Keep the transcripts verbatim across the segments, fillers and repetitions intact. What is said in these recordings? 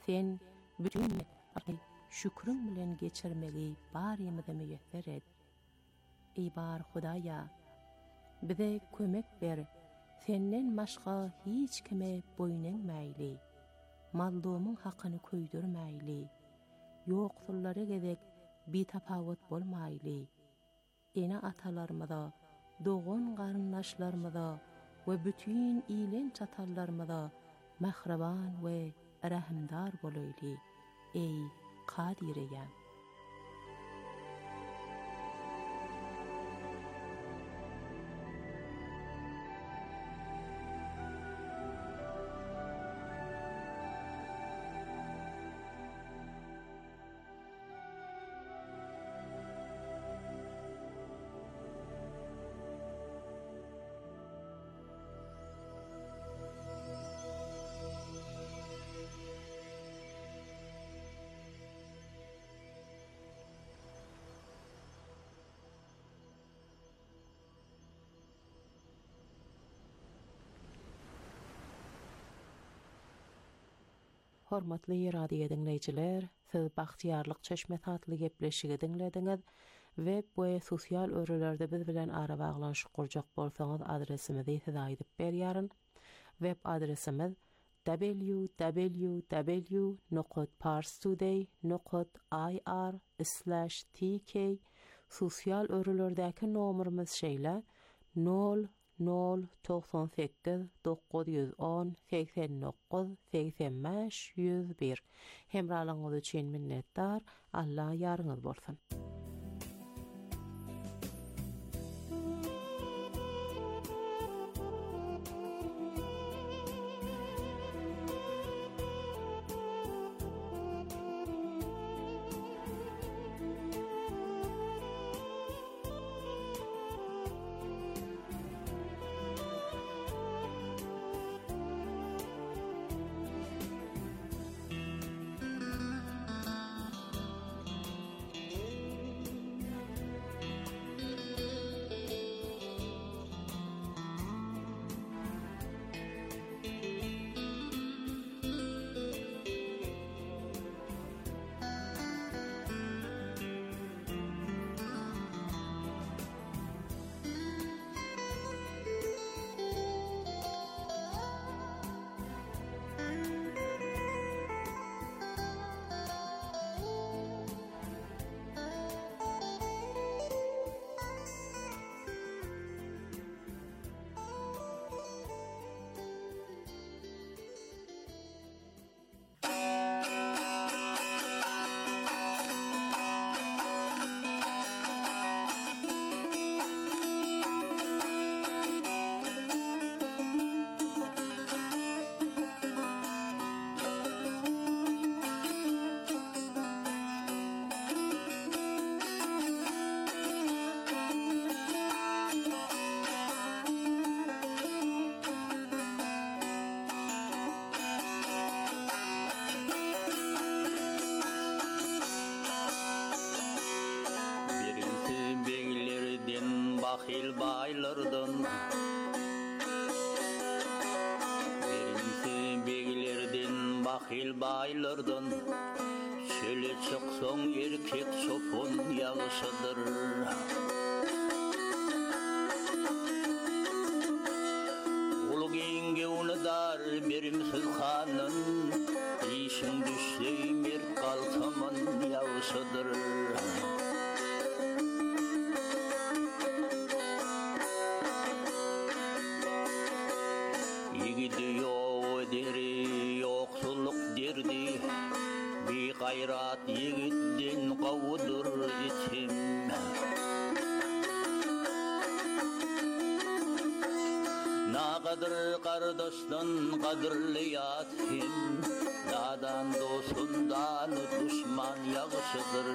Sen bütün şükrün bilen geçirmegi barymyza müyesser et. Ey bar Hudaýa, bize kömek ber. Senden başga hiç kime boýunmaýly. Maldumyň hakyny köýdürmäýli. Ýoksullara gezek bitapawut bolmaýly. Ene atalarymyza, dogan garyndaşlarymyza we bütün ilen çatallarymyza mahraban we rahimdar bolaýly. Ey Kadireyem. Hormatly radio dinleyijiler, siz Bagtyarlyk çeşme tatly gepleşigi dinlediňiz we bu sosial örelerde biz bilen ara baglanşyk gurjak bolsaňyz adresimizi size aýdyp berýäryn. Web adresimiz w w w nokta parstoday nokta i r slash t k. Sosial örelerdäki nomerimiz şeýle nol nol doksan sekiz dokuz yüz on seksen dokuz seksen beş yüz bir. Hemralyňyz üçin minnetdar. Allah ýaryňyz bolsun. Bahil baylardan Birincisi beglerden bahil baylardan Şöyle çıksan erkek sopun yağışıdır Ulu genge unudar birimsiz hanın İşin düşse mer kalkamın yağışıdır Gidiyor deri yoksulluk derdi Bir gayrat yigitten kavudur içim Na kadar kardeşten kadırlı yatim Nadan dostundan düşman yağışıdır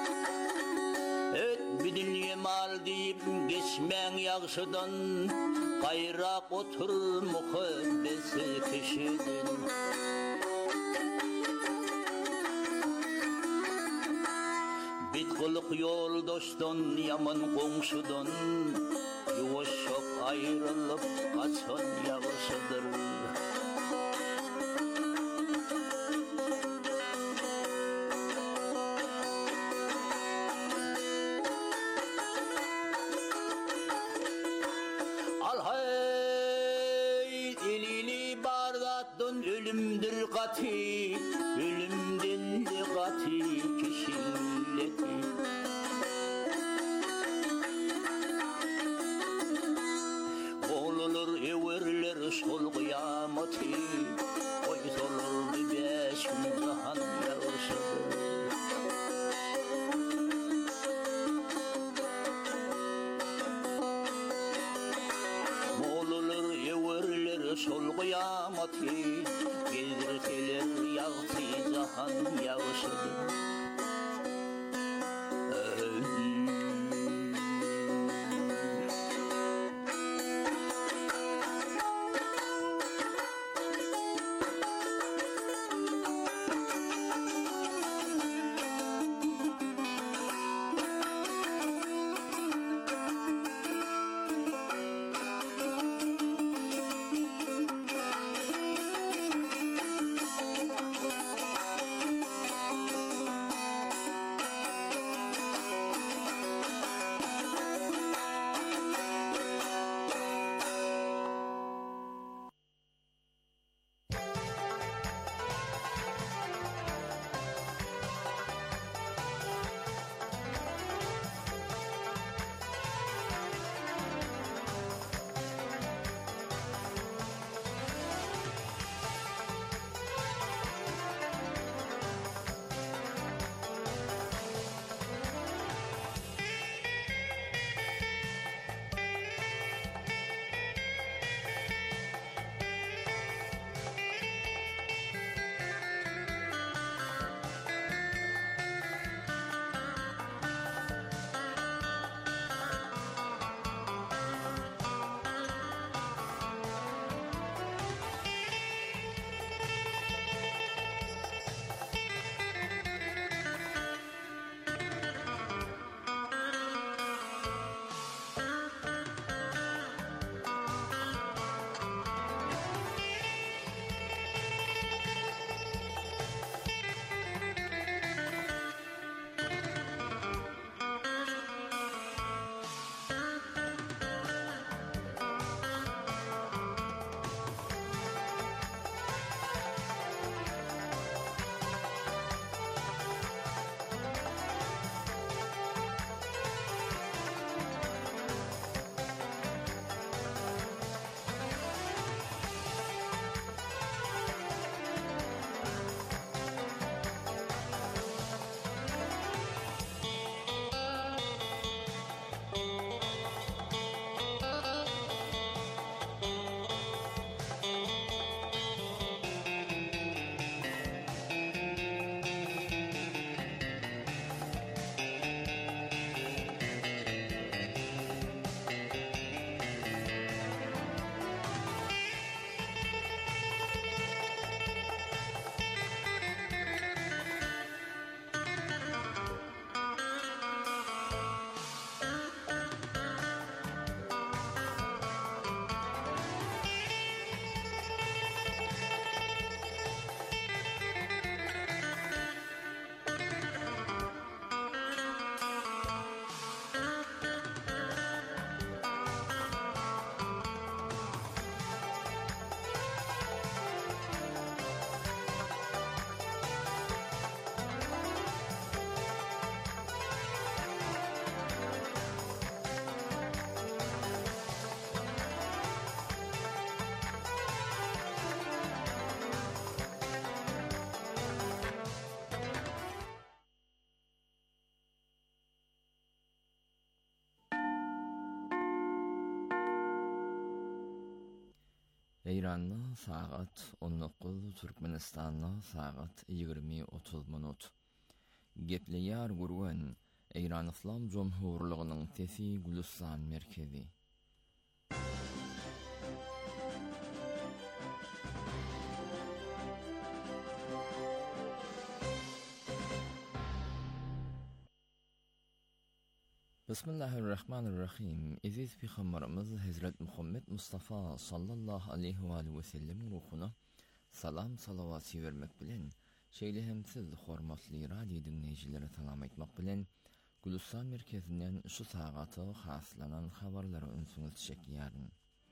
Mal deyip geçmen yağışıdan Bayrak otur muhabbesi kişidin. Bitqılık yoldaşdan yaman qoңşudan yuvaşak ayrılıp qaçan yağışıdır. Ölümdür qati, ölümden de qati kişilleti. Olulur everler sol kıyamati, oytulur beş zahan yağışıdır. Olulur everler sol kıyamati, gezdirteler yağsı zahan yağışıdır. İran'da saat on dokuz, Türkmenistan'da saat yigirmi otuz minut. Gepleýär gurgan İran İslam Cumhurluğunyň Tesi Gülistan merkezi. Bismillahirrahmanirrahim. Aziz Peygamberimiz Hazret Muhammed Mustafa sallallahu aleyhi ve aleyhi ve sellem ruhuna salam salavat vermek bilen şeýlehemsiz hormatly radio dinleýijilere salam etmek bilen Gülistan merkezinden şu sagaty haslanan habarlary önüňize çekýärdim.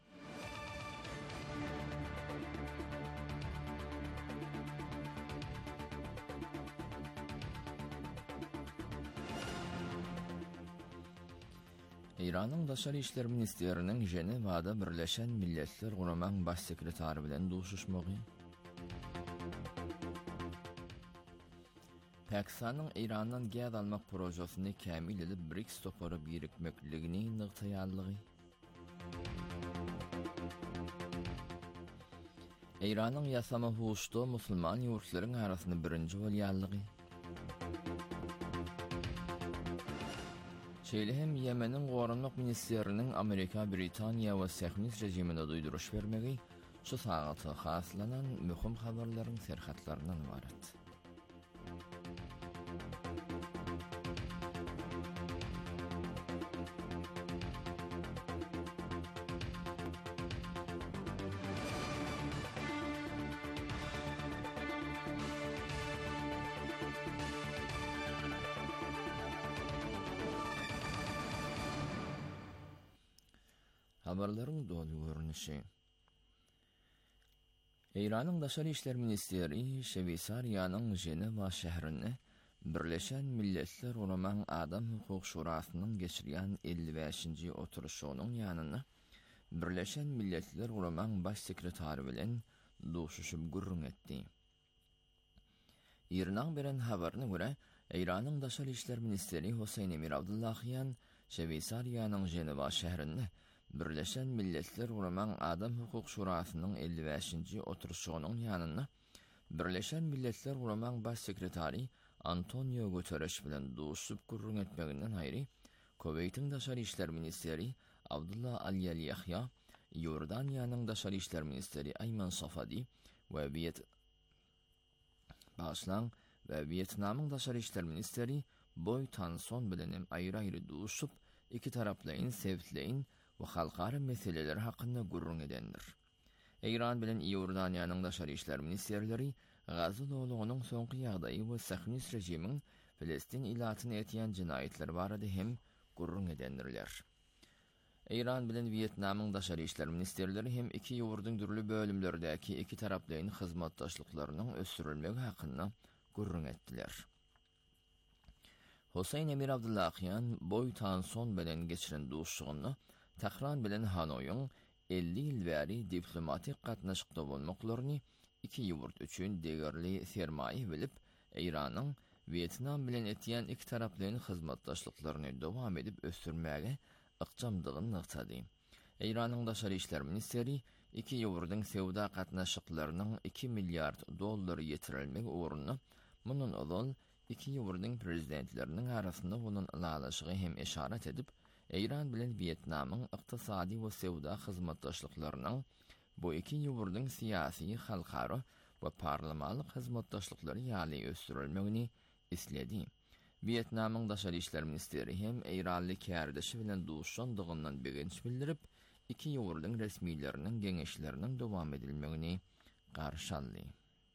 İran'ın Daşary işler ministeriniň Jenewada Birleşen Milletler Guramaň baş sekretary bilen duşuşmagy. Pakistanyň İrandan gaz almak projesini kämil edip B R I C S topary birikmekligini nygtaýarlygy. İran'ın ýasama huşda musulman ýurtlaryň arasynda birinji bolýanlygy. Şeýlehem Ýemeniň Gorunluk ministeriniň Amerika, Britaniýa we Sähnis rejimine duýduruş bermegi şu sagaty haslanan möhüm habarlaryň serhatlaryndan ibaret. Habarlaryň dolu görnüşi. İran'ın Daşary işler ministeri Şweýsariýanyň Jenewa şäherine Birleşen Milletler Guramaň Adam Hukuk Şurasynyň geçirýän elli beşinji oturuşynyň ýanyna Birleşen Milletler Guramaň baş sekretary bilen duşuşyp gurrun etdi. İran'dan beren habaryna görä, İran'ın Daşary işler ministeri Hossein Emir Abdullahian Şweýsariýanyň Jenewa şäherine Birleşen Milletler Guramaň Adam Hukuk Şurasynyň elli beşinji oturuşynyň ýanyna Birleşen Milletler Guramaň baş sekretary Antonio Guterres bilen duşup gurrun etmeginden aýry, Kuweytiň Daşary işler ministeri Abdullah Al-Yahya, Ýordaniýanyň Daşary işler ministeri Ayman Safadi we Viet Başlan we Vietnamyň Daşary işler ministeri Boy Tanson bilen hem aýry-aýry duşup iki taraplaryň sebitleýin we halkara meseleleri hakkında gurrun edendir. İran bilen Ýordaniýanyň Daşary işler ministerleri Gaza dowlagynyň soňky ýagdaýy we Sähnis rejimiň Filistin ilatyny etýän jinaýetler barada hem gurrun edendirler. İran bilen Vietnamyň Daşary işler ministerleri hem iki ýurduň dürli bölümlerdäki iki taraplaryň hyzmatdaşlyklarynyň ösürilmegi hakynda gurrun etdiler. Hossein Emir Abdullahian Boy Tanson bilen geçiren duşugyny Tehran bilen Hanoýyň elli ýyl bäri diplomatik gatnaşykda bolmaklaryny iki ýurt üçin degerli sermaýe bilip, İranyň Vietnam bilen etýän iki taraplaryň hyzmatdaşlyklaryny dowam edip ösürmäge ykjamdygyny nykdy. İranyň Daşary işler ministeri iki ýurduň sewda gatnaşyklarynyň iki milliard dollar ýetirilmegi ugrunda munun ol iki ýurduň prezidentleriniň arasynda bunun alalaşygy hem eşaret edip, İran bilen Vietnamyň ykdysady we sewda hyzmatdaşlyklarynyň bu iki ýurduň syýasy, halkara we parlamentlyk hyzmatdaşlyklary ýaly ösürilmegini isledi. Vietnamyň Daşary işler ministeri hem İranly kärdeşi bilen duşandygyndan begenç bildirip, iki ýurduň resmiýetleriniň geňeşleriniň dowam edilmegini garşaldy.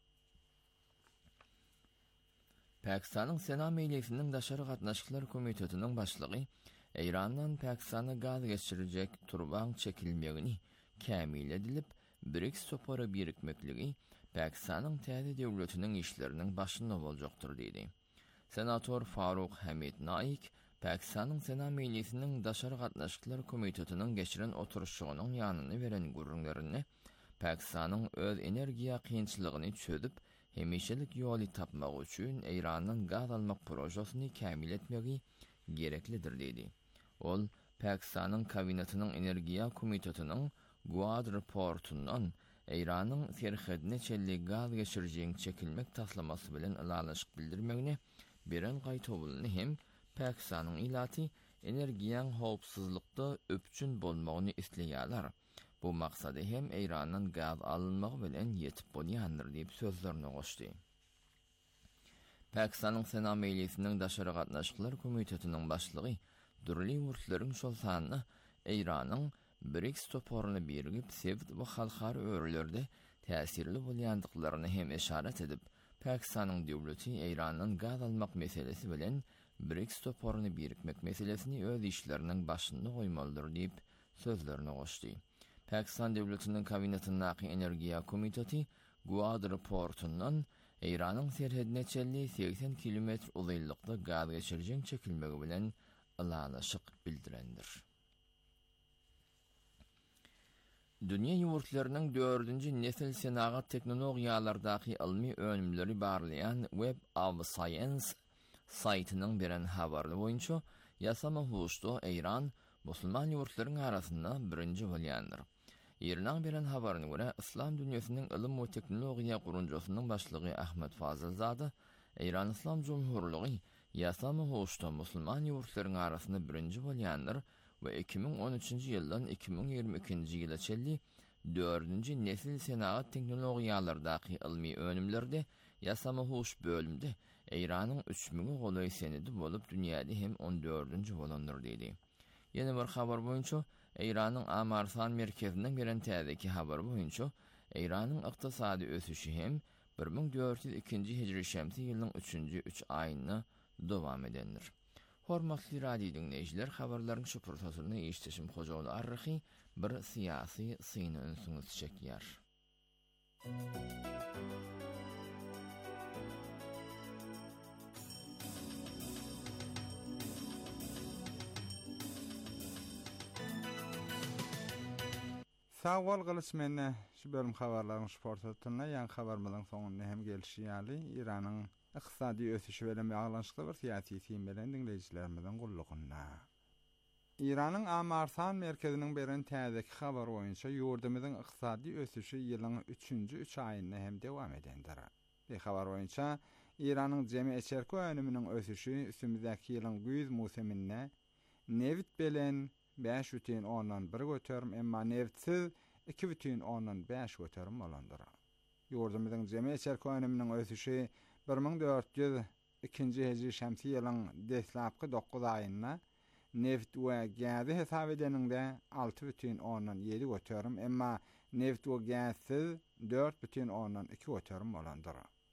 Pakistanyň Sena Meclisiniň Daşary gatnaşyklar komitetiniň başlygy İran'dan Pakistan'a gaz geçirecek turban çekilmegini kämil edilip, B R I C S topary birikmekligi Pakistan'ın täze döwletiniň işleriniň başynda boljakdyr diýdi. Senator Faruk Hamid Naik, Pakistan'ın Sena Meclisiniň Daşary gatnaşyklar komitetiniň geçiren oturuşynyň ýanyny beren gurrunlaryny Pakistan'ın öz energiýa kynçylygyny çözüp, hemişelik ýoly tapmak üçin İran'dan gaz almak projesini kämil etmegi gereklidir diýdi. Ol, Pakistan'ın kabinetinin energiya komitetinin Guad raportundan İran'ın serhedine çelli gaz geçireceğin çekilmek taslaması bilen alalaşık bildirmegine beren gaytobulunu hem Pakistan'ın ilati energiyan howpsuzlukda öpçün bolmagyny isleýärler. Bu maksady hem İran'dan gaz alınmagy bilen yetip bolýandyr diýip sözlerini goşdy. Pakistan'ın Sena Meclisiniň Daşary gatnaşyklar komitetiniň başlygy durly ýurtlaryň şol sanyny Eýranyň B R I C S toporuny birgip sevd we halkary örlerde täsirli bolýandyklaryny hem eşaret edip, Pakistanyň döwleti Eýranyň gaz almak meselesi bilen B R I C S toporuny birikmek meselesini öz işleriniň başynda goýmalydyr diýip sözlerini goşdy. Pakistan döwletiniň Kabinetiniň Energiýa Komiteti Guad raportundan Eýranyň serhedine çelli seksen kilometr uzaylykda gaz geçirjek çekilmegi bilen ylanyşyk bildirendir. Dünýä ýurtlarynyň dördünji nesil senagat teknologiýalardaky ilmi önümleri barlayan Web of Science saytynyň beren habarly boýunça ýasama huşda Eýran musulman ýurtlaryň arasynda birinji bolýandyr. Eýranyň beren habaryna görä İslam dünýäsiniň ilim we teknologiýa gurunjasynyň başlygy Ahmet Fazılzada Eýran İslam Jumhurlygy ýasama huşda musulman ýurtlaryň arasynda birinji bolýandyr we iki bin on üçinji ýyldan iki bin ýygrimi ikinji ýyla çelli dördünji nesil senagat teknologiýalardaky ilmi önümlerde ýasama huş bölümde Eýranyň üç mini golay senedi bolup dünýäde hem on dördünji bolandyr diýdi. Ýene bir habar boýunça Eýranyň Amarsan merkeziniň beren täzeki habar boýunça Eýranyň ykdysady ösüşi hem bir bin dört ýüz ikinji hijri şemsi ýylynyň üçünji üç aýyna dowam edendir. Hormatly radio dinleýijiler, habarlaryň şu protosyny eşitişim hojaly arryhy bir syýasy syny önsüňiz çekýär. Sağ bol gylys menne şu bölüm habarlaryň şu portatyna ýa-ni habar bilen soňunda hem gelişýäli Iranyň iqtisadi ösüşi bilen baglanyşykly bir syýasy film bilen dinleýijilerimizden gullugynda. Iranyň Amarsan merkeziniň beren täzeki habar boýunça ýurdumyzyň iqtisadi ösüşi ýylyň üçünji üç aýyna hem dowam edendir. Bu habar boýunça Iranyň jemi eçerki önüminiň ösüşi üstümizdäki ýylyň güýz musiminde neft bilen beş бүтүн ondan bir götürüm, emma neftsiz iki бүтүn ondan beş götürüm bolandyr. Ýurdumyzyň jemi eçerki önüminiň ösüşi bir bin dört ýüz ikinji hijri şemsi ýylyň deslapky dokuz aýyna neft we gazy hesap edeninde altı бүтүn ondan ýedi götürüm, emma neft we gazsiz dört бүтүn ondan iki götürüm bolandyr.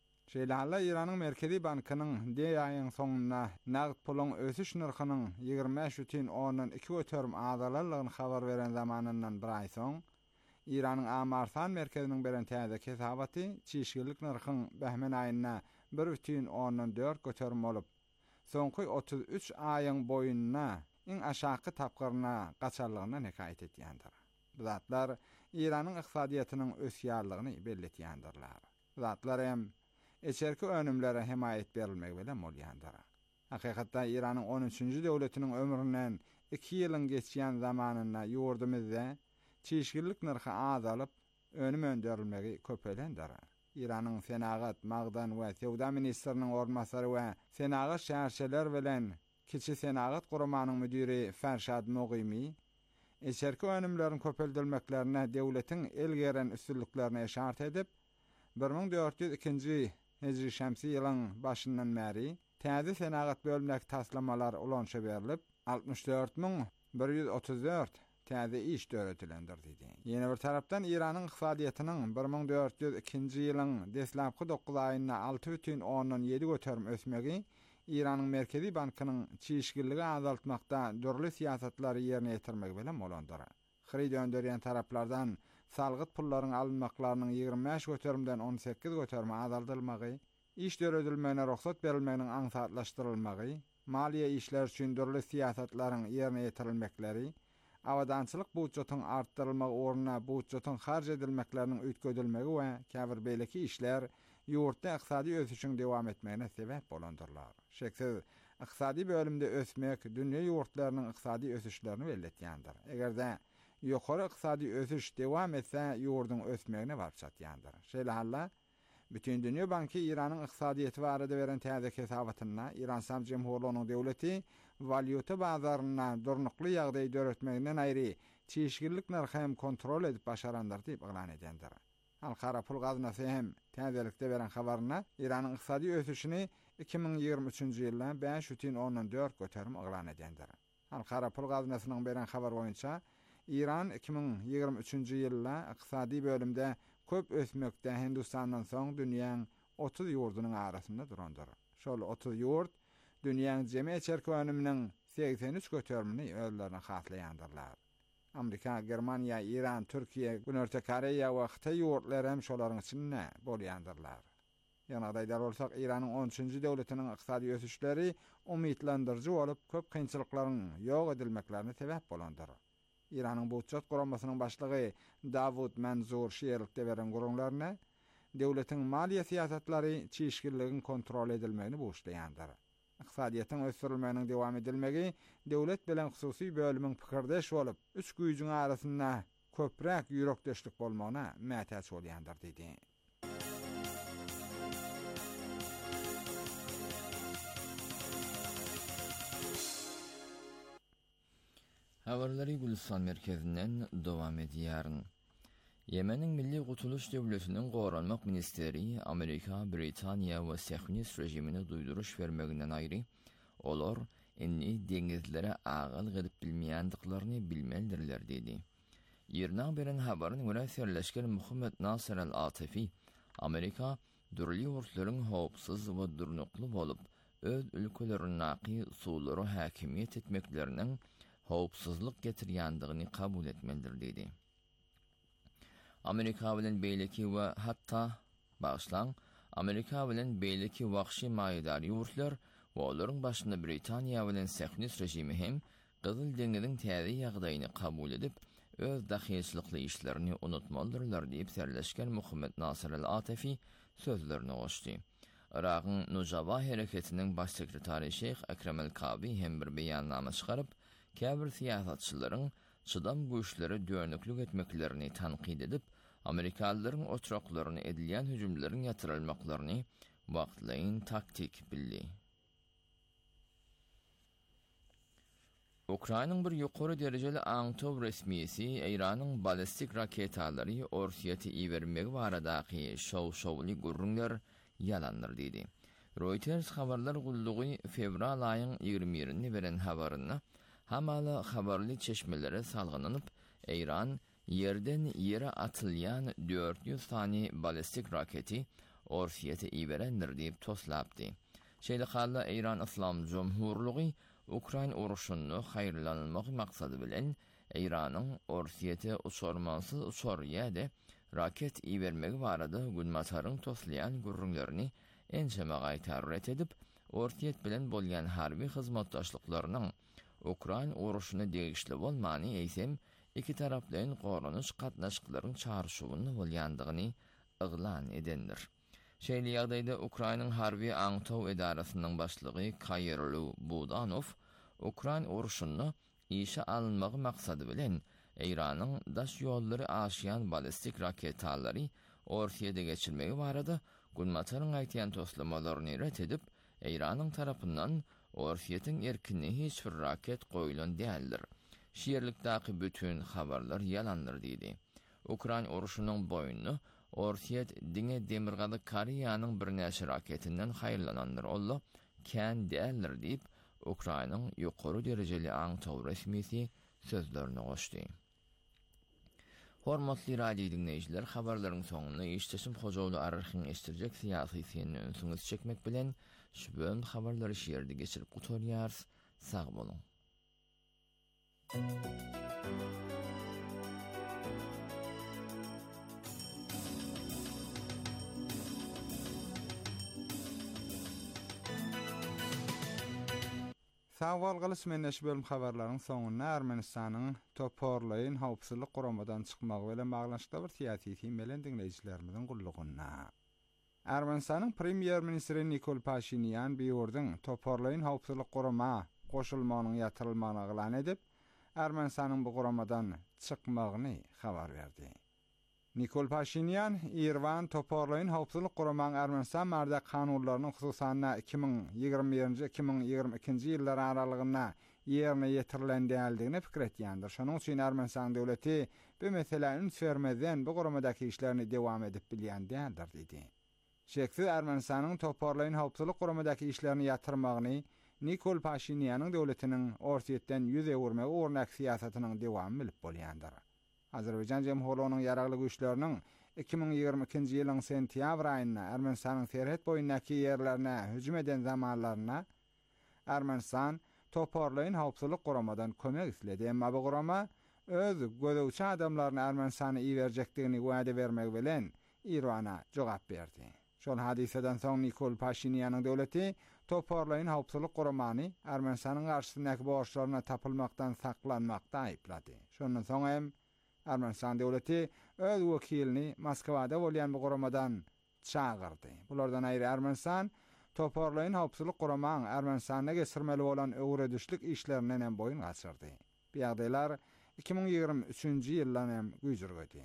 Şeýle Iranyň Merkezi Bankynyň diýe aýyň soňuna nagd puluň ösüş narhynyň ýygrimi beş бүтүn ondan iki götürüm azalalygyny habar beren zamanyndan bir aý soň Iranyň Amarsan merkeziniň beren täzeki hesabaty çeşgirlik narhyň behmen aýyna bir бүтүn ondan dört götürüm bolup, soňky otuz üç aýyň boýunna iň aşaky tapgyryna gaçarlygyna hekaýet etýändir. Bu zatlar Iranyň ykdysadyýatynyň ösýärligini belletýändirler. Zatlar hem eçerki önümlere himayet berilmegi bilen bolýandyr. Hakykatda Iranyň on üçünji döwletiniň ömründen iki ýylyň geçýän zamanynda ýurdumyzda çeşgirlik narhy azalyp, önüm önderilmegi köpelendir. Iranyň senagat, magdan we sewda ministriniň ornmasary we senagat şäherçiler bilen kiçi senagat gurumanyň müdiri Ferşad Muqimi eçerki önümleriň köpeldilmeklerine döwletiň elgeren üstünliklerini eşart edip, bir bin dört ýüz ikinji hijri şemsi ýylyň başyndan bäri täze senagat bölümdäki taslamalar ulanşa berilip, altmış dört bin bir ýüz otuz dört täze iş döwretilendir diýdi. Ýene bir tarapdan Iranyň ykdysadyýatynyň bir bin dört ýüz ikinji ýylyň deslapky dokuz aýyna altı бүтүn ondan ýedi götürüm ösmegi Iranyň Merkezi Bankynyň çeşgirligi azaltmakda dörli siýasatlary ýerine ýetirmegi bilen bolandyr. Xiri döndürýän taraplardan salgyt pullaryň alınmaklarynyň ýygrimi beş götürümden on sekiz götürüme azaldylmagy, iş döredilmegine ruhsat berilmeginiň aňsatlaşdyrylmagy, maliýe işler üçin dörli siýasatlaryň ýerine ýetirilmekleri, awadançylyk budjetiň artdyrylmagy ornuna budjetiň harj edilmekleriniň öýtgedilmegi we käbir beýleki işler ýurtda ykdysady ösüşiň dowam etmegine sebäp bolandyrlar. Şeksiz ykdysady bölümde ösmek dünýä ýurtlarynyň ykdysady ösüşlerini belletýändir. Egerde ýokary ykdysady ösüş dowam etse ýurdun ösmegine barçatýandyr. Şeýle halla bütün dünýä banky Iranyň ykdysadyýaty barada beren täzeki hesabatyna Iran Islam Jumhurlygynyň döwleti valyuta bazaryna durnukly ýagdaý döretmeginden aýry çeşgirlik narhy hem kontrol edip başarandyr diýip elan edýändir. Halkara pul gaznasy hem täzelikde beren habaryna Iranyň ykdysady ösüşini iki bin ýygrimi üçünji ýylda beş бүтүn ondan dört götürüm elan edýändir. Halkara pul gazynasynyň beren habar boýunça İran iki bin ýygrimi üçünji ýylda ykdysady bölümde köp ösmekde Hindistandan soň dünýäň otuz ýurdunyň arasynda durandyr. Şol otuz ýurt dünýäň jemgyýet çerkewiniň seksen üç götermini öllerine haslaýandyrlar. Amerika, Germaniýa, İran, Türkiýe, Günörtü Koreýa we Hytaý ýurtlar hem şolaryň içinde bolýandyrlar. Ýanagdaýda bolsak, İranyň on üçünji döwletiniň ykdysady ösüşleri umytlandyrjy bolup, köp kynçylyklaryň ýok edilmeklerine sebäp bolandyr. İranyň bu çat guramasynyň başlygy Davud Manzur şeýerlikde beren gurumlaryna döwletiň maliýe siýasatlary çeşgirligini kontrol edilmegini boşlaýandyr. Iqtisadiýatyň ösürilmeginiň dowam edilmegi döwlet bilen hususy bölümiň pikirdeş bolup, üç güýjüň arasynda köpräk ýürekdeşlik bolmagyna mätäç bolýandyr diýdi. Habarlary Gülistan merkezinden dowam edýär. Yemenin Milli Gutuluş Döwletiniň Goranmak Ministeri Amerika, Britaniýa we Siyonist rejimine duýduruş bermeginden aýry, olar inni deňizlere agyl gidip bilmeýändiklaryny bilmeldirler diýdi. Ýerden beren habaryň görä serleşken Muhammed Nasir al-Atifi, Amerika durly ýurtlaryň howpsuz we durnukly bolup, öz ülkeleriniň suwlary häkimiýet etmekleriniň howpsuzlyk getirýändigini kabul etmelidir diýdi. Amerika bilen beýleki we hatta başlan Amerika bilen beýleki wagşy maýdar ýurtlar we olaryň başynda Britaniýa bilen Siyonist rejimi hem Gyzyl deňiziň täze ýagdaýyny kabul edip, öz dahyçylykly işlerini unutmalydyrlar diýip serleşken Muhammed Nasir al-Atifi sözlerini goşdy. Iragyň Nujaba hereketiniň baş sekretary Şeyh Ekrem el-Kabi hem bir beýannama çykaryp, käbir siýasatçylaryň çydam güýçleri döňüklik etmeklerini tanqid edip, Amerikalıların oturaklarını edilen hücumların yatırılmaklarını vaktlayın taktik bildi. Ukrayna'nın bir yukarı dereceli Antov resmiyesi İran'ın balistik raketalary Orsiýety iýermegi baradaki şov-şovly gurrunlar yalanlar dedi. Reuters habarlar gullugy fevral ayın ýygrimi birinde beren habaryna hamaly habarly çeşmelere salgynanyp, İran yerden yere atılyan dört yüz tane balistik raketi Orsiýety iýerendir diýip toslapdy. Şeýle İran İslam Jumhurlugy Ukrayn uruşuny haýyrlanmak maksady bilen İranyň Orsiýety uçurmansy uçurýady raket iýermegi barada günmataryň toslayan gurrunlaryny ençeme gaýtar edip, Orsiýet bilen bolýan harby hyzmatdaşlyklarynyň Ukrayn uruşuny degişli bolmany eýsem, iki taraplaryň gorunuş gatnaşyklaryň çağrışywyny bolýandygyny yglan edendir. Şeýle ýagdaýda Ukraynyň harby Antov edarasynyň başlygy Kayrlu Budanov Ukrayn uruşuny işe alınmagy maksady bilen İranyň daş ýollary aşýan balistik raketalary Orsiýede geçirmegi barada günmataryň aýtýan toslamalaryny ret edip, İranyň tarapyndan Orsiýetiň erkinliği hiç bir raket goýulan däldir. Şeýerlikdäki bütün habarlar yalandyr diýdi. Ukrayn uruşunyň boýuny Orsiýet diňe demirgaly Koreýanyň bir näçe raketinden haýyrlanandyr. Olla kän däldir diýip Ukraynyň ýokary derejeli Antov resmisi sözlerini goşdy. Hormatly radio dinleýijiler, habarlaryň soňuna işteşim Hojawly ararhyň eşdirjek syýasy seni öňsüňiz çekmek bilen şu bölüm habarlary şeýerde geçirip gutorýar. Sag bolun. Sawal galyş meneş bölüm habarlaryň soňuna Ermenistanyň toporlaýyn howpsuzlyk guramadan çykmagy bilen baglanşykda bir syýasy film bilen dinleýijilerimiziň gullugyna. Ermenistanyň premier ministri Nikol Pashinyan biýurdyň toporlaýyn howpsuzlyk gurama goşulmagynyň ýatyrylmagyny eglan edip, Ermenistanyň bu guramadan çykmagyny habar berdi. Nikol Pashinyan, İrwan toporlaýyn howpsuzlyk guramagyň Ermenistan marda kanunlarynyň hususan iki bin ýygrimi birinji iki bin ýygrimi ikinji ýyllar aralygyna ýerine ýetirilen däldigini pikir etýändir. Şonuň üçin Ermenistan döwleti bu meseleni ünsvermeden bu guramadaky işlerini dowam edip bilýän däldir diýdi. Şeksiz Ermenistanyň toporlaýyn howpsuzlyk guramadaky işlerini ýatyrmagyny Nikol Pashinyan'ın döwletiniň ortaýetden ýüz ewirmegi ornak siýasatynyň dewamy bilip bolýandyr. Azerbaýjan Jemhuriyetining ýaragly güýçleriniň iki ming ýygrimi ikinji ýylyň sentýabr aýynda Ermenistanyň serhet boýundaky ýerlerine hüjüm eden zamanlaryna Ermenistan toparlaýyn hawpsuzlyk guramadan kömek isledi. Emma bu gurama öz gözewçi adamlaryny Ermenistana iýerjekdigini wäde bermek bilen İran'a jogap berdi. Şol hadiseden soň Nikol Pashinyan'ın döwleti toparlaýyn hawpsuzlyk guramany Ermenistanyň garşysyndaky borçlaryna tapylmakdan saklanmakda aýplady. Şondan soň hem Ermenistan döwleti öz wekilini Moskwada bolýan bu guramadan çağırdy. Bulardan aýry Ermenistan toparlaýyn hawpsuzlyk guramanyň Ermenistana geçirmeli bolan öwredişlik işlerinden hem boyun gaçyrdy. Bu ýagdaýlar iki ming ýygrimi üçinji ýyldan hem güýjürgedi.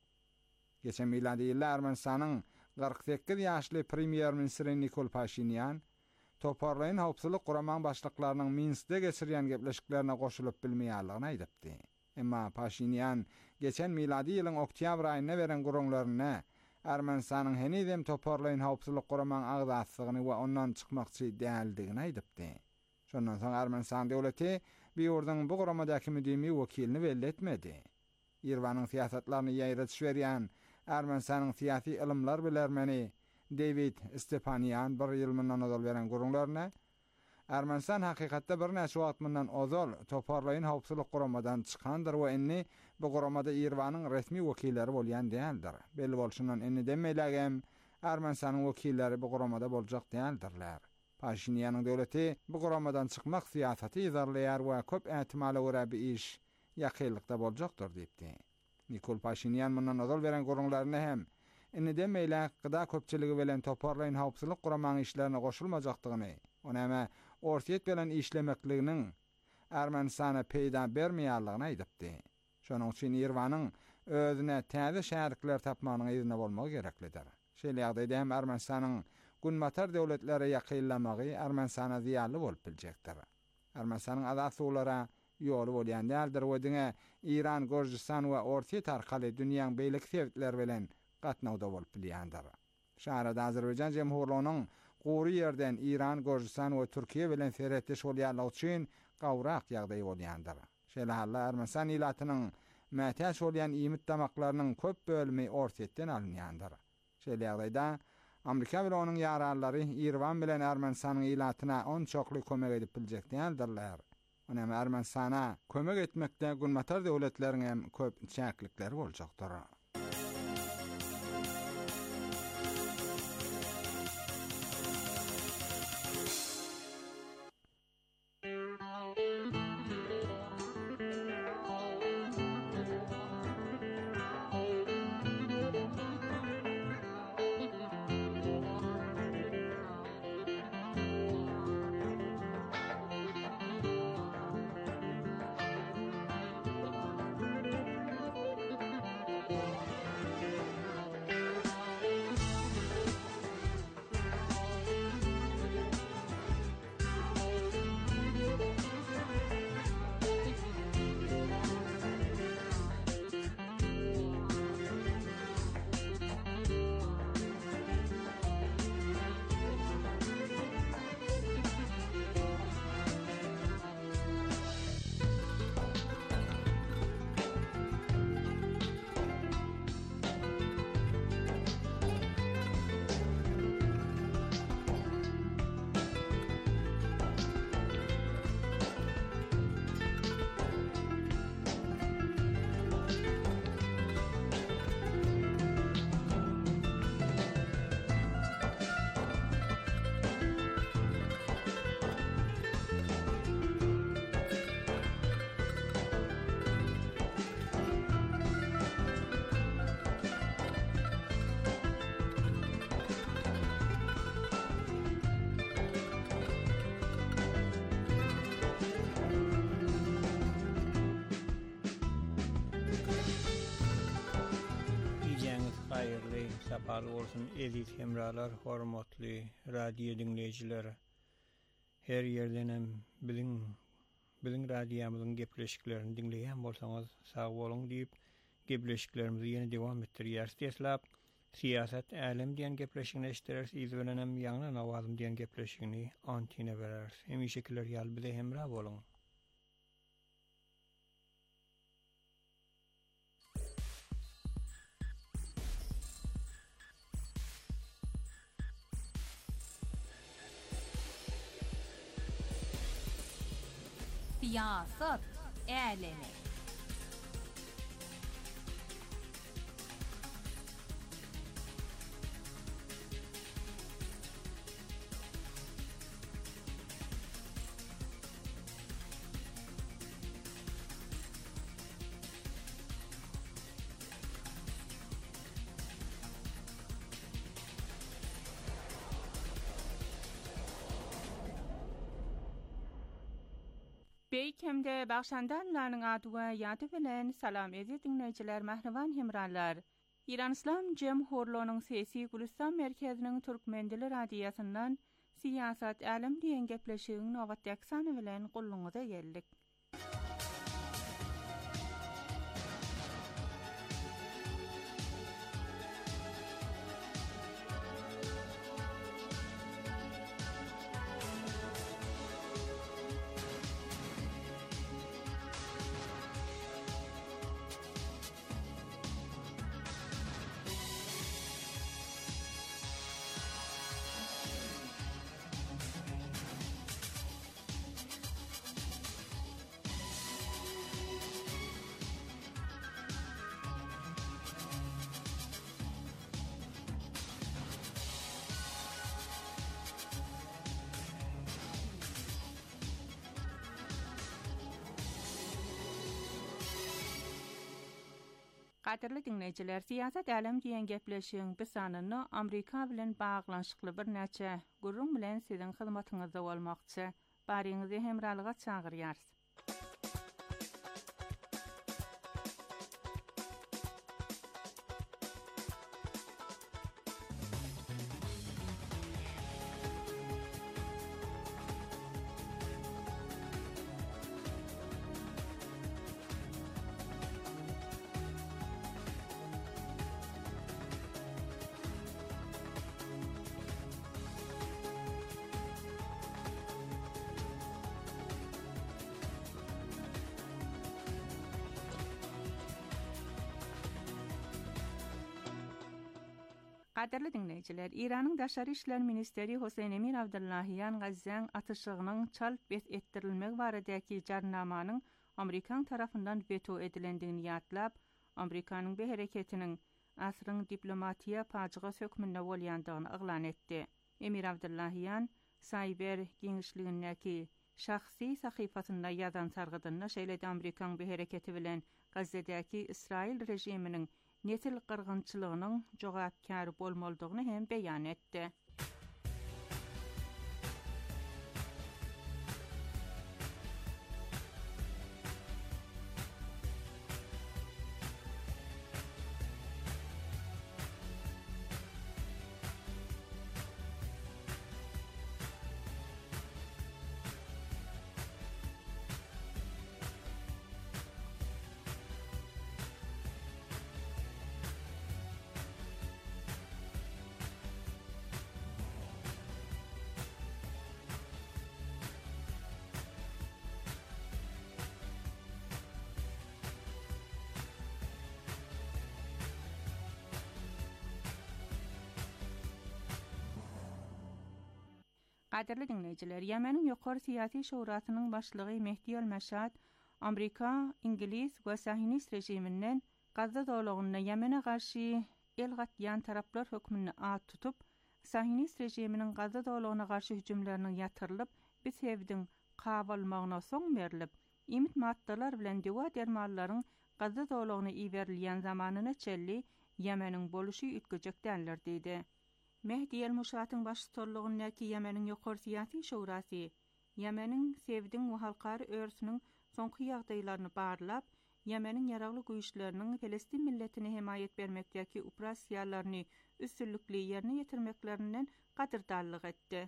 Geçen miladi ýylda Ermenistanyň qırk sekiz ýaşly premier ministri Nikol Pashinyan toparlaýyn hawpsuzlyk guramanyň başlyklarynyň Minskde geçirýän gepleşiklerine goşulyp bilmeýärligini aýdypdy. Emma Pashinyan geçen miladi ýylyň oktýabr aýyna beren gurulmaryna Ermenistanyň henizem toparlaýyn hawpsuzlyk guramanyň agzatsygyny we ondan çykmakçy däldigini aýdypdy. Şondan soň Ermenistan döwleti bu ýurduň bu guramadaky müdimi wekilini belli etmedi. İrwanyň siýasatlaryny ýaýratyş berýän Ermenistanyň siýasy ilimler bilermeni David Stepanyan bir ýyl mundan ozal beren gurulmaryna Ermenistan hakykatda bir näçe wagt mundan ozal toparlaýyn hawpsuzlyk guramadan çykandyr we inni bu guramada İrwanyň resmi wekilleri bolýan däldir. Belli bolşundan inni demeýärgem Ermenistanyň wekilleri bu guramada boljak däldirler. Pashinyan'ın döwleti bu guramadan çykmak siýasaty izarlaýar we köp ähtimala görä bir iş ýakynlykda boljakdyr diýipdi. Nikol Pashinyan mundan ozal beren gurulmaryna hem inni demeýärler gyda köpçiligi bilen toparlaýyn hawpsuzlyk guramanyň işlerine goşulmajakdygyny, onama ortaýet bilen işlemekliginiň Ermenistana peýda bermeýärligini aýdypdy. Şonuň üçin İrwanyň özüne täze şäherlikler tapmanyň ýerine bolmagy gereklidir. Şeýle ýagdaýda hem Ermenistanyň günmatar döwletlere ýakynlamagy Ermenistana ziýanly bolup biljekdir. Ermenistanyň azat suwlara ýoly bolýan däldir we diňe İran, Gürjistan we ortaýet arkaly dünýäň beýlik sebitleri bilen gatnawda bolup bilýändir. Şaharda Azerbaýjan Jemhuriyetining gowy ýerden İran, Gürjistan we Türkiýe bilen serhetdeş bolýanlygy üçin gawrak ýagdaý bolýandyr. Şeýle halla Ermenistan ýylatynyň mätäç bolýan iýmit damaklarynyň köp bölümi ortaýetden alınýandyr. Şeýle ýagdaýda Amerika bilen onuň ýararlary İrwan bilen Ermenistanyň ýylatyna on çokly kömek edip biljekdirler. Onama Ermenistana kömek etmekde günmatar döwletleriň hem köp çäklikleri boljakdyr. Sapaly bolsun eziz hemralar, hormatly radio dinleyijileri. Her ýerden hem biziň biziň radiomyzyň gepleşiklerini dinleýän bolsaňyz sag boluň diýip gepleşiklerimizi ýene dewam etdirýäris. Teslap Siyasat älim diýen gepleşigini eşitdirers, izlenem ýaňlan awazym diýen gepleşigini antine berers. Hemişekiler ýaly bize hemra boluň. Siyasat älemi. Beýkemde bagşandanlaryň adyga ýady bilen salam ezi dinleýijiler, mähriban hemralar. İran İslam Jemhurluğunyň Sesi Gülistan merkeziniň Türkmen dili radiýasyndan siyasat älim diýen gepleşigiň nowatdaky sany bilen gulluňyza geldik. Qadirli dinleyijiler, siyasat älim diýen gepleşigiň bir sanyny Amerika bilen baglanşykly bir näçe gurrun bilen siziň hyzmatyňyzda bolmakçy. Baryňyzy hemralyga çagyrýarys. Qadirli dinleyijiler, İranyň Daşary işler ministeri Hosein Emir Abdullahiyan Gazzeň atyşygynyň çalp etdirilmek baradaky jarnamanyň Amerikan tarapyndan veto edilendigini ýatlap, Amerikanyň bu hereketiniň asyryň diplomatiýa paçyga sökmünde bolýandygyny yglan etdi. Emir Abdullahiyan Cyber giňişligindäki şahsy sahypasynda ýazan sargydyna şeýledi Amerikan bu hereketi bilen Gazze'däki İsrail rejiminiň nesil qırğınçılığının jogapkary bolmaldygyny hem beýan etdi. Qadirli dinleyijiler, Ýemeniň ýokary syýasy şurasynyň başlygy Mehdi el-Meşad, Amerika, İngiliz we Sahinist rejiminden Gazza dowlagyna Ýemene garşy el gatýan taraplar hökmüni at tutup, Sahinist rejiminiň Gazza dowlagyna garşy hüjümleriniň ýatyrylyp, biz hewdiň kabalmagyna soň berilip, imit maddalar bilen dewa dermanlaryň Gazza dowlagyna iberilýän zamanyna çelli Ýemeniň boluşy ütgejek däller diýdi. Mehdi el-Meşadyň başçylygyndaky Ýemeniň ýokary syýasy şurasy, Ýemeniň sevdiň we halkary örsüniň soňky ýagdaýlaryny barlap, Ýemeniň ýaragly güýçleriniň Palestin milletine himayet bermekdäki operasiýalaryny üstünlikli ýerine ýetirmeklerinden gadyrdallyk etdi.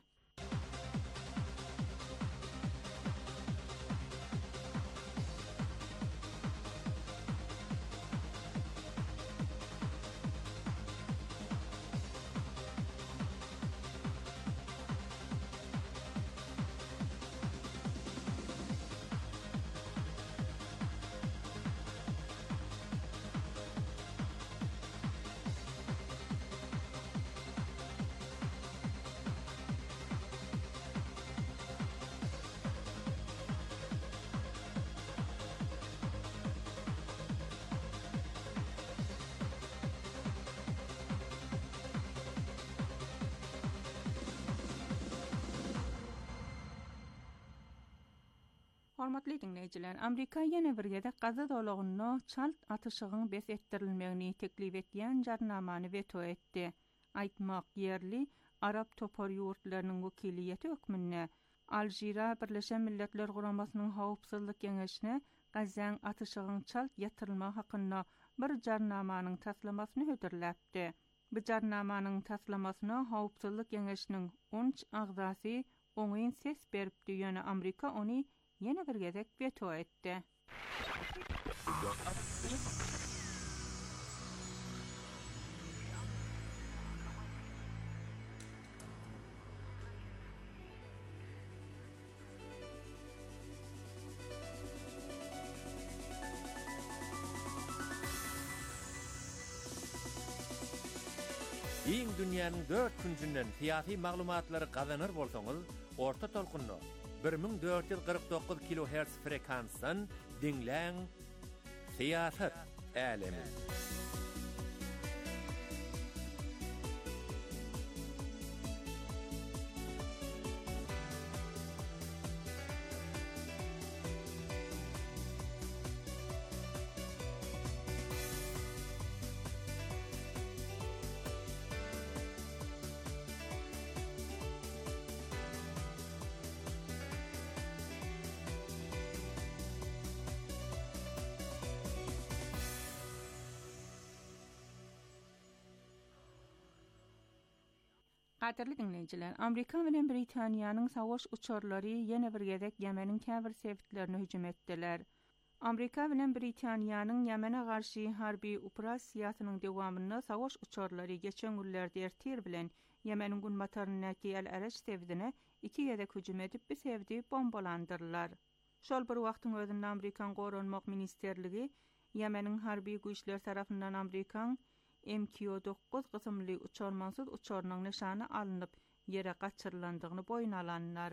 Hormatly dinleyijiler, Amerika ýene bir gezek Gaza dolagyny çalt atyşygyň bes etdirilmegini teklip etýän jarnamany veto etdi. Aýtmak ýerli Arab topar ýurtlarynyň wekiliýeti hökmünde Alжира Birleşen Milletler Guramasynyň Howpsuzlyk Geňeşine Gazaň atyşygyň çalt ýatyrylma hakynda bir jarnamanyň taslamasyny höderläpdi. Bu jarnamanyň taslamasyna Howpsuzlyk Geňeşiniň on üç agzasy oňyn ses beripdi, ýöne Amerika ony ýene bir gezek veto etdi. Iň dünýäniň dört küncünden siyasi maglumatlary gazanır bolsaňyz, orta tolkunny bir ming dört yüz kırk dokuz kilohertz frekansdan dinläň. Siýasat älemi. Gaderli dinleyijiler, Amerika bilen Britaniýanyň savaş uçarlary ýene bir gezek Ýemeniň käbir sebitlerine hüjüm etdiler. Amerika bilen Britaniýanyň Ýemene garşy harby operasiýasynyň dowamynda savaş uçarlary geçen günlerde ertir bilen Ýemeniň gün matarynyňky El-Arash sebitine iki gezek hüjüm edip bu sebiti bombalandyrlar. Şol bir wagtyň özünde Amerikan Goranmak Ministerligi Ýemeniň harby güýçler tarapyndan Amerikan M Q dokuz gysymly uçarmansyz uçarnyň nişany alınıp ýere gaçyrlandygyny boýuna alanlar.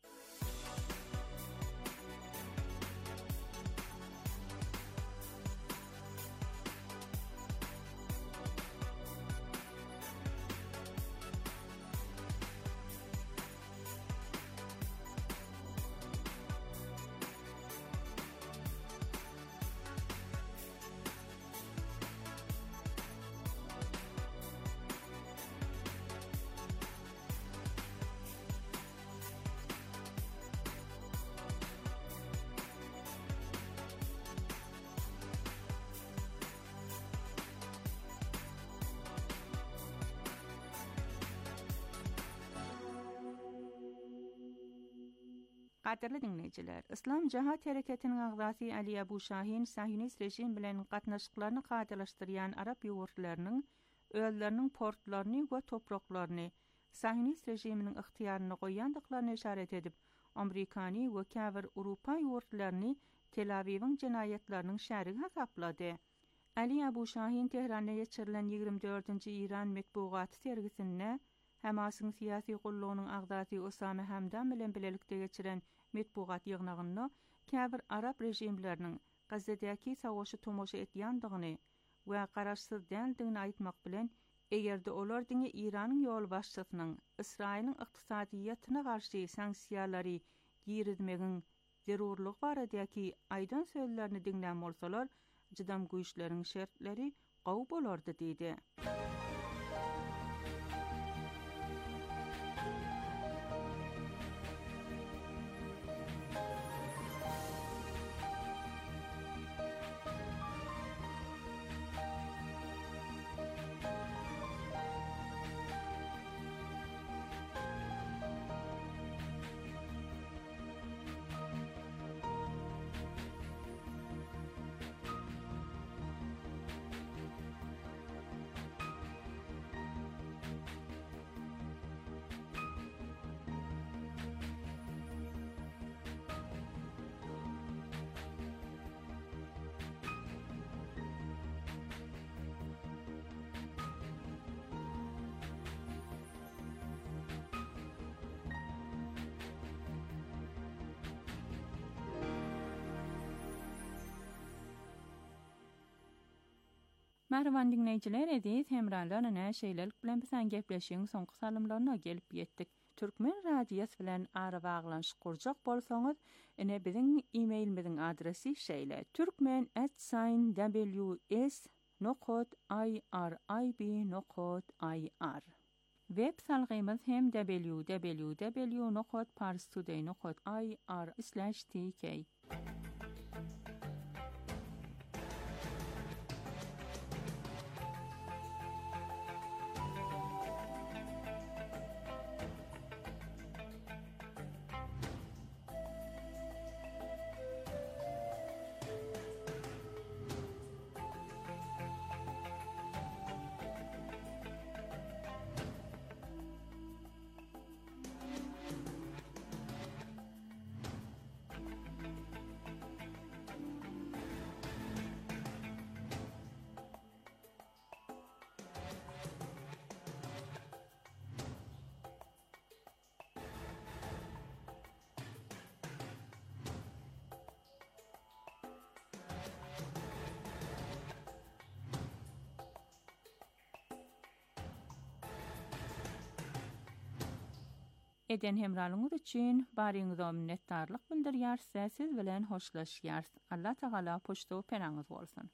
Gaderli dinleyijiler, İslam Cihat Hereketiniň agzasy Ali Abu Şahin Sahyonist rejim bilen gatnaşyklaryny gaýdalaşdyrýan Arab ýurtlarynyň ölleriniň portlaryny we topraklaryny Sahyonist rejiminiň ıhtiýaryna goýandyklaryny işaret edip, Amerikany we käbir Owropa ýurtlaryny Tel Awiwiň jinayetleriniň şärigi hasaplady. Ali Abu Şahin Tehranda geçirilen ýigirmi dördünji İran metbugaty sergisinde Hamasyň siyasi gollugynyň agzasy Osama Hamdan bilen bilelikde geçiren metbugat ýygnagyny käbir Arab rejimleriniň Gazadaky savaşy tomoşa etýändigini we garaşsyz däldigini aýtmak bilen, egerde olar diňe İranyň ýol başçysynyň Israýlyň ykdysadiyyatyna garşy sanksiýalary ýirizmegiň zerurlygy baradaky aýdan sözlerini dinlän bolsalar, jydam güýçleriň şertleri gawy bolardy diýdi. Mahravan dinleyiciler, edis hemralarına şeylelik bilen bilen gepleşiň soňky salymlaryna gelip ýetdik. Türkmen radiýasy bilen ara baglanşyk gurjak bolsaňyz, ene biziň e-mailimiziň adresi şeýle: türkmen at w s nokta i r i b nokta i r. Web salgymyz hem w w w nokta parstoday nokta i r slash t k. Eden hemralyňyz üçin baryňyza minnetdarlyk bildirýär, siz bilen hoşlaşýar. Allah Taala poşto penaňyz bolsun.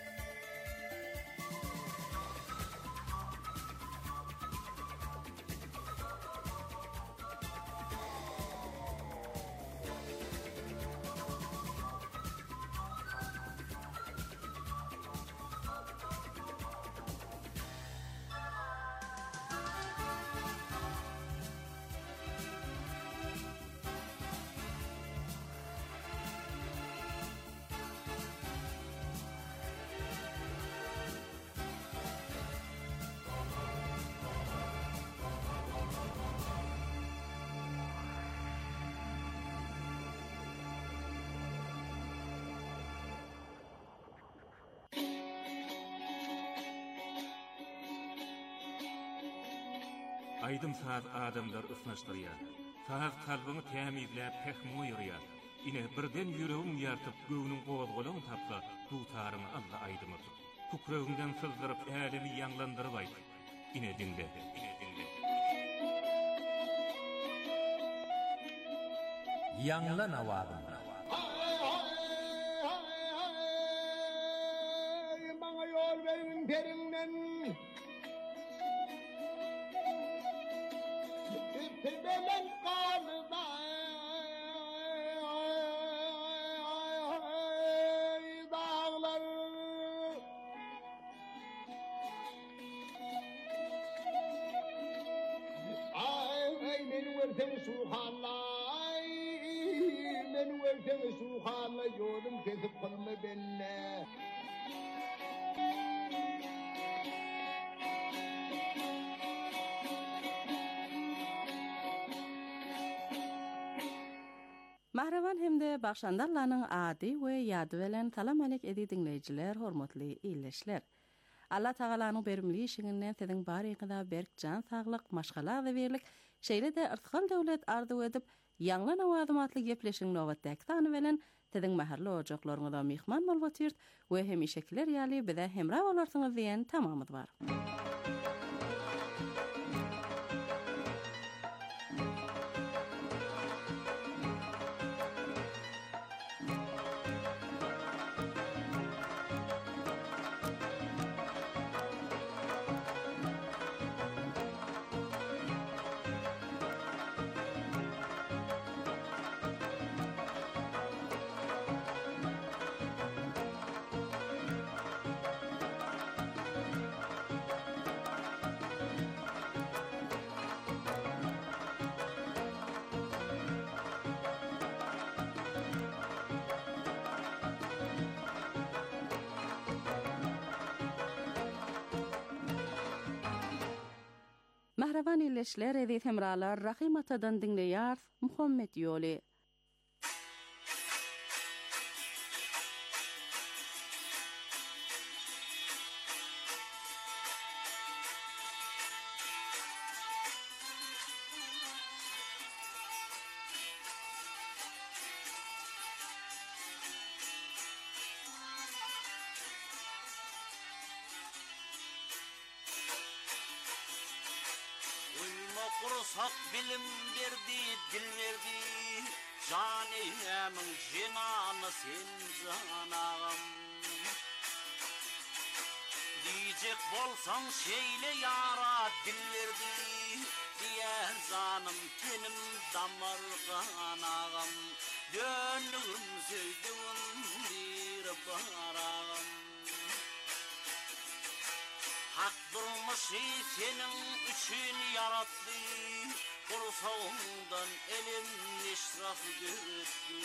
Aydym saat adamlar ısnaşdyrýar. Saat kalbyny tämizläp pehmo ýörýär. Ine birden ýüregiň ýartyp göwüniň gowazgolagyny tapsa, dutaryny Allah aýdymy. Kukrögiňden sızdyryp älemi ýanglandyryp aýt. Ine dinle, ine dinle. Ýanglan awady. Maňa ýol berin perinden. Tebelen kalda dağlar ay men versen suhalay men versen suhalay yolum kesip kalma benne. Mahravan hemde başandarlarının adi we ýady bilen salam alek edi dinleýijiler, hormatly illeşler. Allah Tagalanyň berimli işiňinden siziň baryňyza berk jan saglyk, maşgala berlik, şeýle de yrtkal döwlet arzu edip ýanglan awadymatly gepleşiň nowatdaky tany bilen siziň maharly ojaklaryňyza mihman bolýar we hemişekiler ýaly bize hemra bolarsyňyz diýen tamamyz bar. Mahravan illeşler edip hemralar Rahim Atadan dinleýär Muhammed ýoly. kursak bilim verdi, dil verdi. Canımın cinanı sen canağım. Diyecek bolsan şeyle yara dil verdi. Diğer canım tenim damar kanağım. Gönlüm sevdiğim bir barağım. Hak durmuşu senin için yarattı. Kursağımdan elim işraf gördü.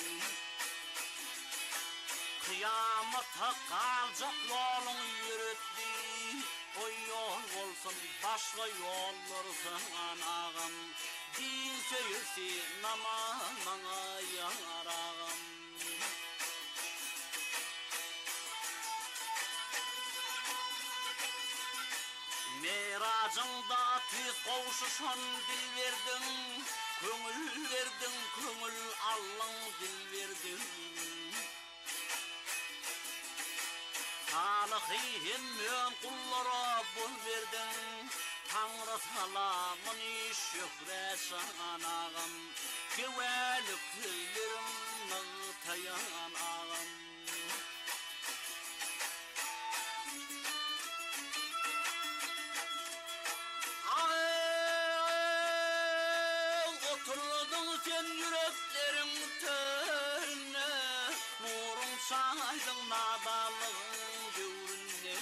Kıyamata kalacak yolunu yürüttü. O yol olsun başka yollar sanağım. Din söyüsi namazına yarağım. Miracında tüz kavuşuşan dil verdin. Köngül verdin, köngül Allah'ın dil verdin. Salihim mön kullara bul verdin. Tanrı salamını şükre sanağım. Güvelik tüylerim nığtayan ağam. Oturdun sen yüreklerin tönüne. Nurun saydın nadalığın görünne.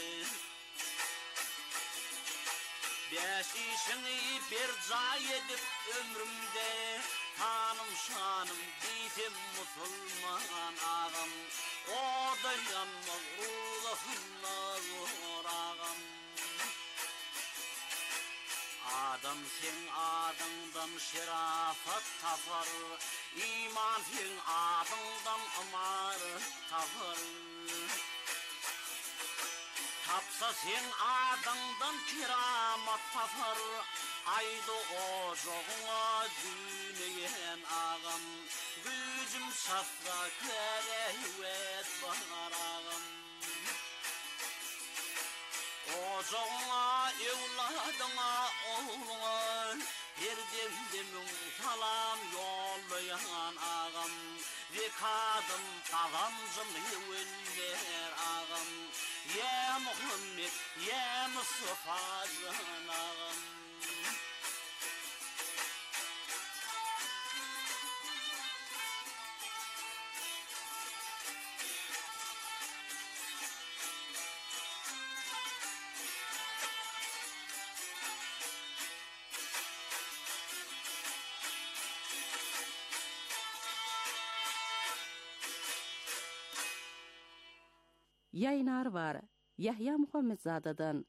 Beş işini bir cay edip ömrümde. Tanım şanım deytim musulman ağam. O da yanmaz ruhlarına zor ağam. Adam sen adından şerafat tapar. İman sen adından amaret tapar. Tapsa sen adından keramat tapar. Aydı oğuzuna düğüneyen ağam. Gücüm safra kerehvet var ağam. Oğuzuna, evladına, oğluna her demdemin salam yollayan ağam. Ve kadım kavancım yüvenler ağam. Ya Muhammed, ya Mustafa can ağam. Yaynar var. Yahya Muhammedzade'den.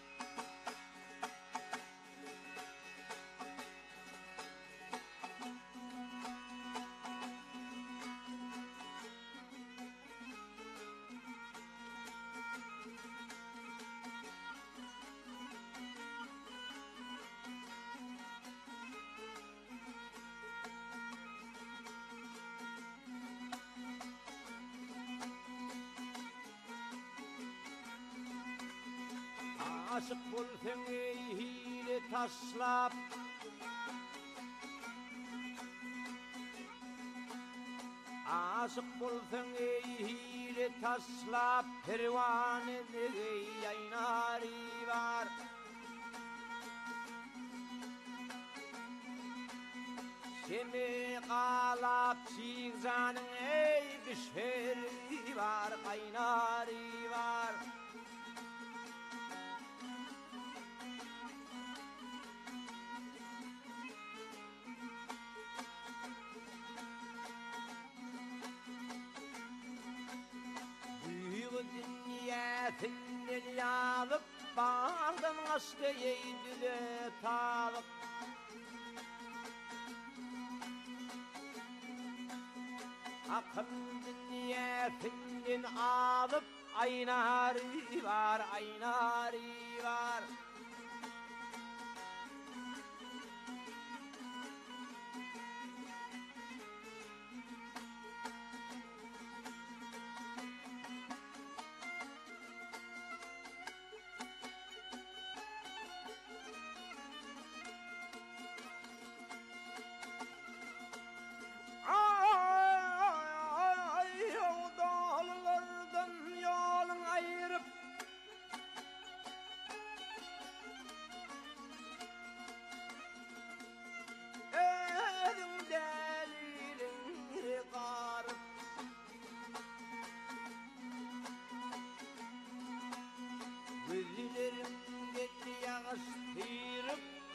Aşık bulsun ey hile taşlap. Aşık bulsun ey hile taşlap. Pervanede yaynari var. Seni qalap çiğzanın ey düşeri var. Kaynari var. Dünyasından yalıp bağdan açtı eydüle tağıp. Akım dünyasından alıp aynarı var, aynarı var.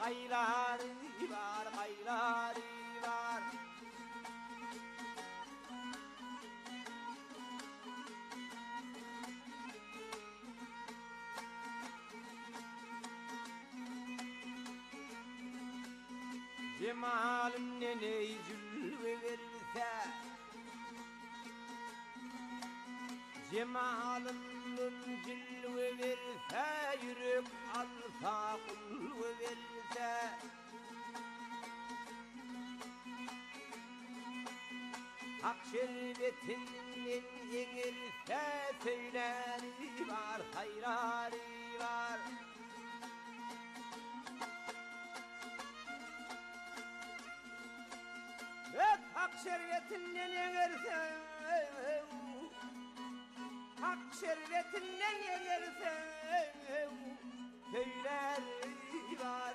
gaylary bar, gaylary bar. Cemalın nene zülve verirse, Cemalın cilve verirse, yürek alsa kulve verirse, hak şerbetinden eğirse, söyleri var, hayrari var. Evet, hak şerbetinden eğirse, hak şerbetinden eğirse, söyleri var,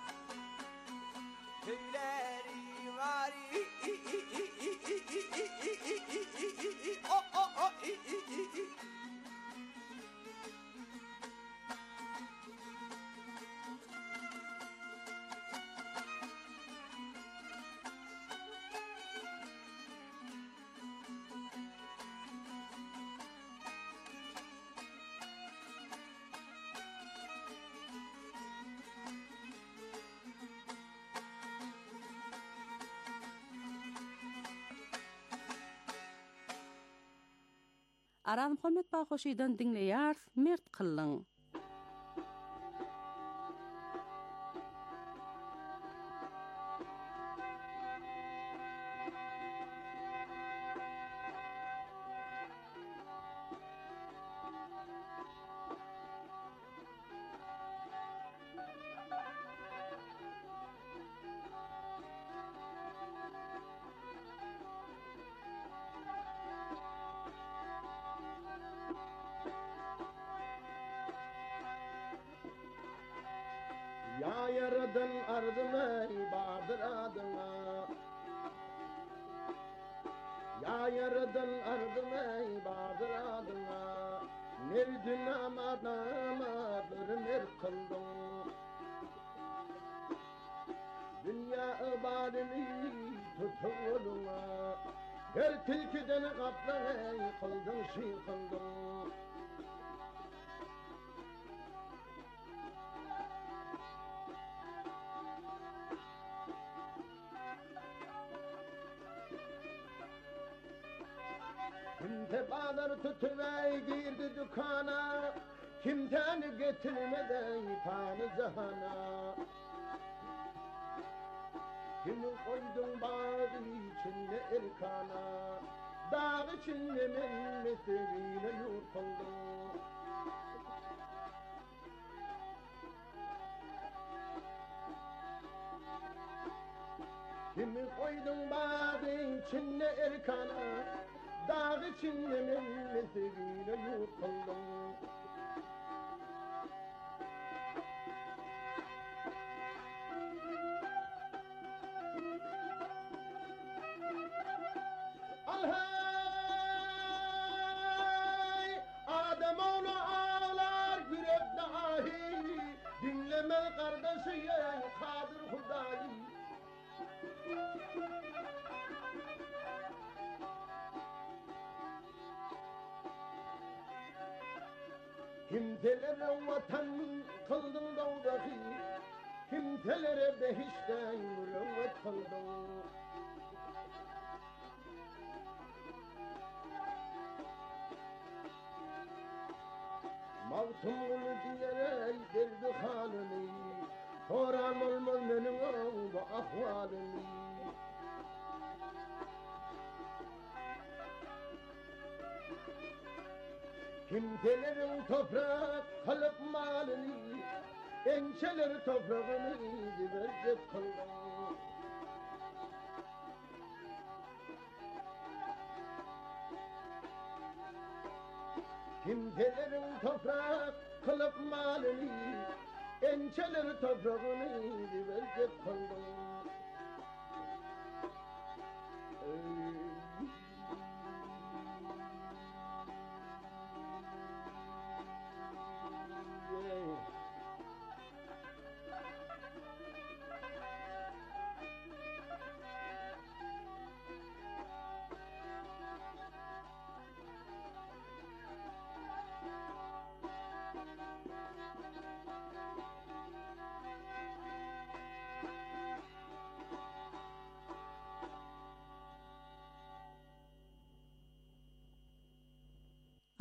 söyleri var. Oh, oh, oh, Aran Muhammed Bahoşi'den dinleýär, mert kıllyň. Ya yaradın ardına bardır adıma, ya yaradın ardına bardır adıma, merdün amadama bir mer kıldım. Dünya ibadini tutulma, her tilkiden kaplanı kıldın şey kıldın. Kimte bağlar tutmaya girdi dükana, kimten getirmeden panı zahana. Kimi koydun bağ içinde erkana, dağ içinde memletiyle nur kıldın. Kimi koydun bağ içinde erkana, dağ içinde memletiyle nur kıldın. Alhay, Adem oğlu ağlar yürek dahi, dinleme kardeşi Kadir Hudayı. Kimselere vatan kıldın dağdahi, kimselere behişten mürüvvet kıldın. Mavtum ulu diyerek derdi halini, soran olmaz benim bu ahvalini. Kimselerin toprak kalıp malini, ençeler toprağını divercek kıldı. Kimselerin toprak kalıp malini, ençeler toprağını divercek kıldı.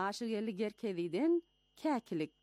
Aşırgelli gerkediden käkilik.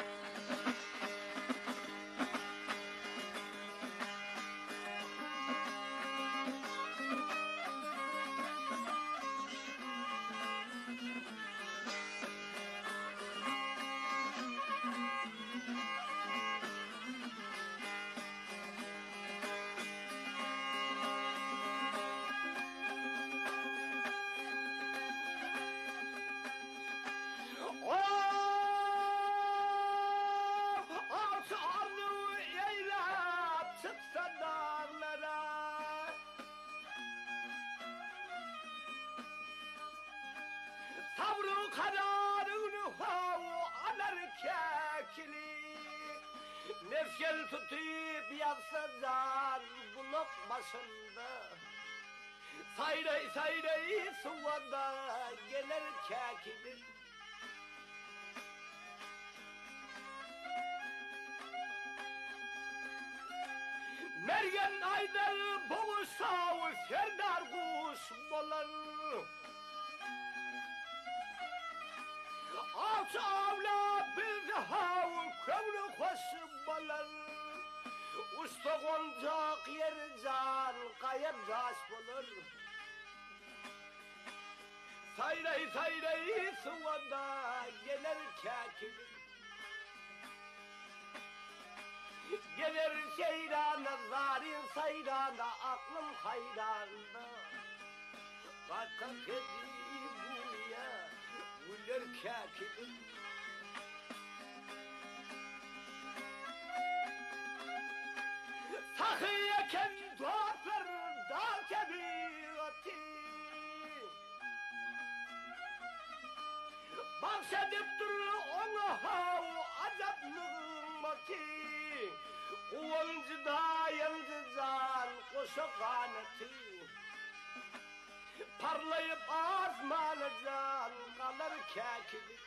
Sabrı kararını havu anar kekili Nefkel tutup yatsa zar bulak başında Sayray sayray suvada gelir kekili Mergen aydar boğuşsağı serdar kuş bolar Ağaç avla bir havu kömrü koşup bolar Usta koncak yer can kayıp daş bolar Sayray sayray suvada gelir kekili Gelir seyrana zarin sayrana aklım hayranda Bakka kedi buya Güller kekili Sakıyeken doğatlar dağ kebirati Bahsedip dur onu havu azaplığın mati Uvancı da yancı can koşu kanatı Parlayıp azmanı can kalır kekili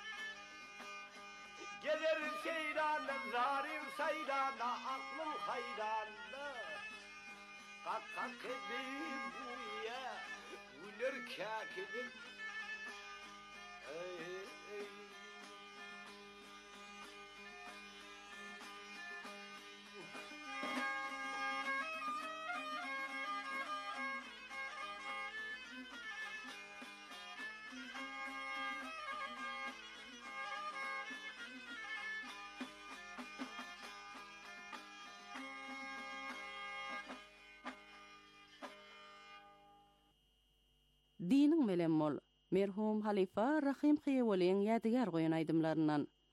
Gelir seyrana zarin sayrana aklım hayranda Kalk kalk edip buya güler kekili Ey ey Dinin melen mol. Merhum Halifa Rahim Xiyeweliň ýadygar goýan aýdymlaryndan.